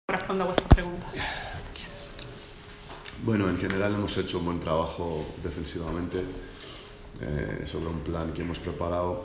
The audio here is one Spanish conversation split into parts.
Respondo a vuestras preguntas. Bueno, en general hemos hecho un buen trabajo defensivamente sobre un plan que hemos preparado,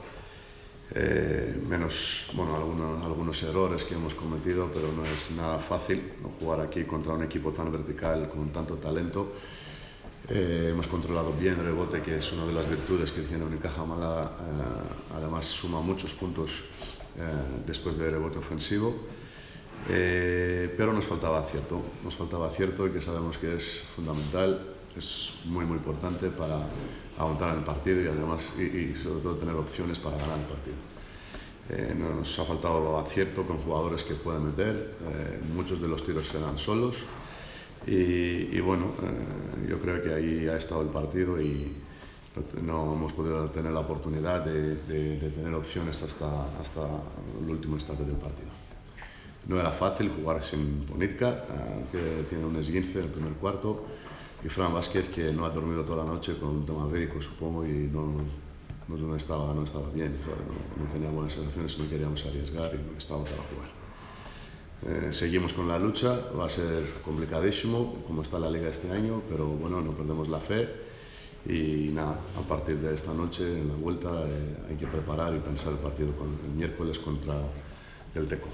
menos bueno, algunos errores que hemos cometido, pero no es nada fácil no jugar aquí contra un equipo tan vertical con tanto talento. Hemos controlado bien el rebote, que es una de las virtudes que tiene Unicaja Málaga. Además suma muchos puntos después del rebote ofensivo. Pero nos faltaba acierto y que sabemos que es fundamental, es muy importante para aguantar el partido y además y sobre todo tener opciones para ganar el partido. Nos ha faltado acierto con jugadores que pueden meter, muchos de los tiros eran solos y bueno, yo creo que ahí ha estado el partido y no hemos podido tener la oportunidad de tener opciones hasta el último instante del partido. No era fácil jugar sin Bonitka, que tiene un esguince en el primer cuarto, y Fran Vázquez, que no ha dormido toda la noche con un tema médico, supongo, y no estaba bien, no tenía buenas sensaciones, no queríamos arriesgar y no estaba para jugar. Seguimos con la lucha, va a ser complicadísimo, como está la liga este año, pero bueno, no perdemos la fe y nada, a partir de esta noche, en la vuelta, hay que preparar y pensar el partido el miércoles contra el Teco.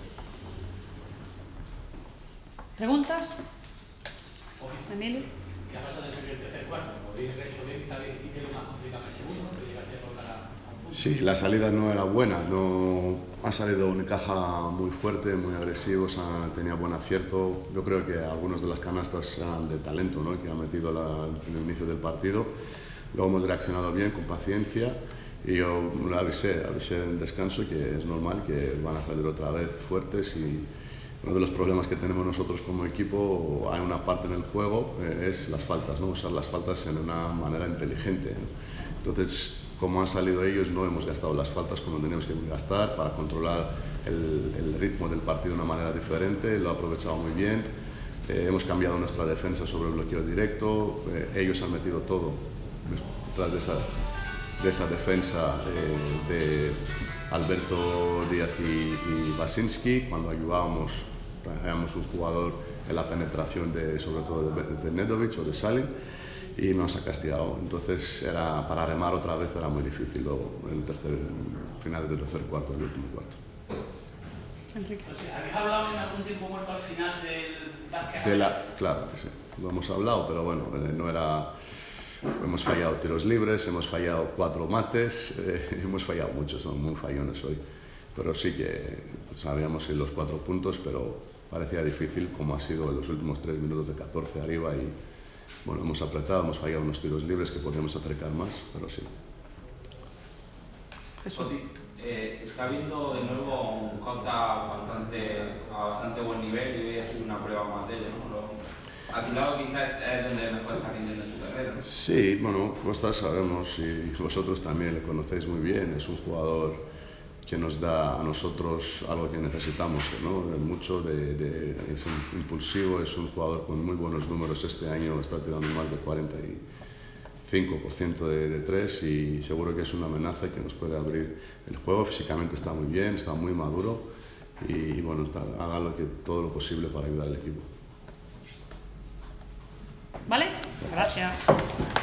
¿Preguntas? Emilio. ¿Qué ha pasado en el primer y tercer cuarto? ¿Podéis haber hecho bien, tal vez, y que lo más complicado el segundo? ¿Que llegaste a colocar a un punto? Sí, la salida no era buena, no ha salido Unicaja muy fuerte, muy agresivo, tenía buen acierto. Yo creo que algunos de las canastas eran de talento, ¿no?, que han metido en el inicio del partido. Luego hemos reaccionado bien, con paciencia, y yo lo avisé en descanso que es normal que van a salir otra vez fuertes y uno de los problemas que tenemos nosotros como equipo, hay una parte en el juego, es las faltas, ¿no?, usar las faltas en una manera inteligente, ¿no? Entonces, como han salido ellos, no hemos gastado las faltas como teníamos que gastar para controlar el ritmo del partido de una manera diferente, lo ha aprovechado muy bien. Hemos cambiado nuestra defensa sobre el bloqueo directo, ellos han metido todo detrás de esa defensa de Alberto Díaz y Basinski. Cuando ayudábamos, traíamos un jugador en la penetración sobre todo de Nedovic o de Salin, y nos ha castigado. Entonces para remar otra vez era muy difícil en finales del tercer cuarto, el último cuarto. Enrique. ¿Habéis hablado en algún tiempo muerto al final del básquet? Claro que sí, lo hemos hablado, pero bueno, no era... Hemos fallado tiros libres, hemos fallado 4 mates, hemos fallado muchos, son muy fallones hoy. Pero sí que sabíamos los 4 puntos, pero parecía difícil, como ha sido en los últimos 3 minutos de 14 arriba. Y bueno, hemos apretado, hemos fallado unos tiros libres que podríamos acercar más, pero sí. Se está viendo de nuevo un Jota a bastante buen nivel y hoy ha sido una prueba más de ello, ¿no? A tu lado quizás es donde mejor está rindiendo en su carrera, ¿no? Sí, bueno, Costa sabemos y vosotros también le conocéis muy bien, es un jugador que nos da a nosotros algo que necesitamos, ¿no? Es impulsivo, es un jugador con muy buenos números. Este año está tirando más de 45% de 3 y seguro que es una amenaza que nos puede abrir el juego. Físicamente está muy bien, está muy maduro y bueno, haga todo lo posible para ayudar al equipo. ¿Vale? Gracias.